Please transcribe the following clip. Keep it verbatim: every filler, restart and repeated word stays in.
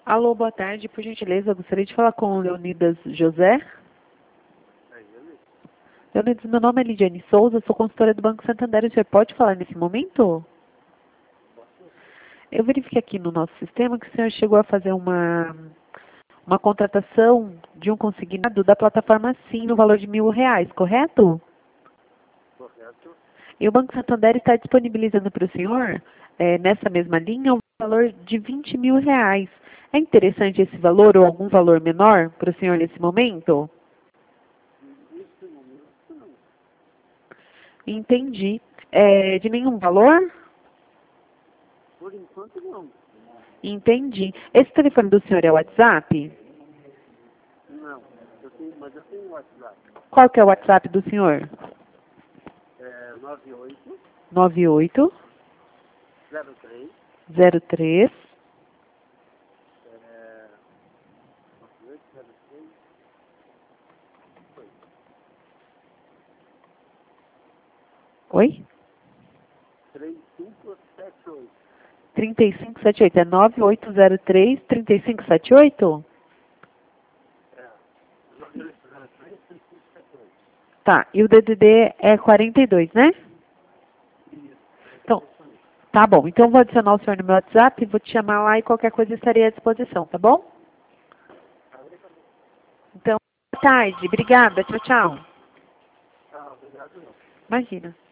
Alô, boa tarde. Por gentileza, eu gostaria de falar com o Leonidas José. É ele? Leonidas, meu nome é Lidiane Souza, sou consultora do Banco Santander. O senhor pode falar nesse momento? Eu verifiquei aqui no nosso sistema que o senhor chegou a fazer uma, uma contratação de um consignado da plataforma Sim no valor de mil reais, correto? Correto. E o Banco Santander está disponibilizando para o senhor, eh, nessa mesma linha, um valor de vinte mil reais. É interessante esse valor ou algum valor menor para o senhor nesse momento? Nesse momento, não. Entendi. É, de nenhum valor? Por enquanto, não. Entendi. Esse telefone do senhor é o WhatsApp? Não. Eu tenho, mas eu tenho um WhatsApp. Qual que é o WhatsApp do senhor? É nove oito nove oito zero três zero três é, nove oito zero três Oi? três cinco sete oito. trinta e cinco setenta e oito. É nove oito zero três, trinta e cinco setenta e oito? É. nove oito zero três três cinco sete oito. Tá. E o D D D é quarenta e dois, né? Isso. Então, tá bom. Então eu vou adicionar o senhor no meu WhatsApp, vou te chamar lá e qualquer coisa estarei à disposição, tá bom? Então, boa tarde. Obrigada. Tchau, tchau. Ah, obrigado. Imagina.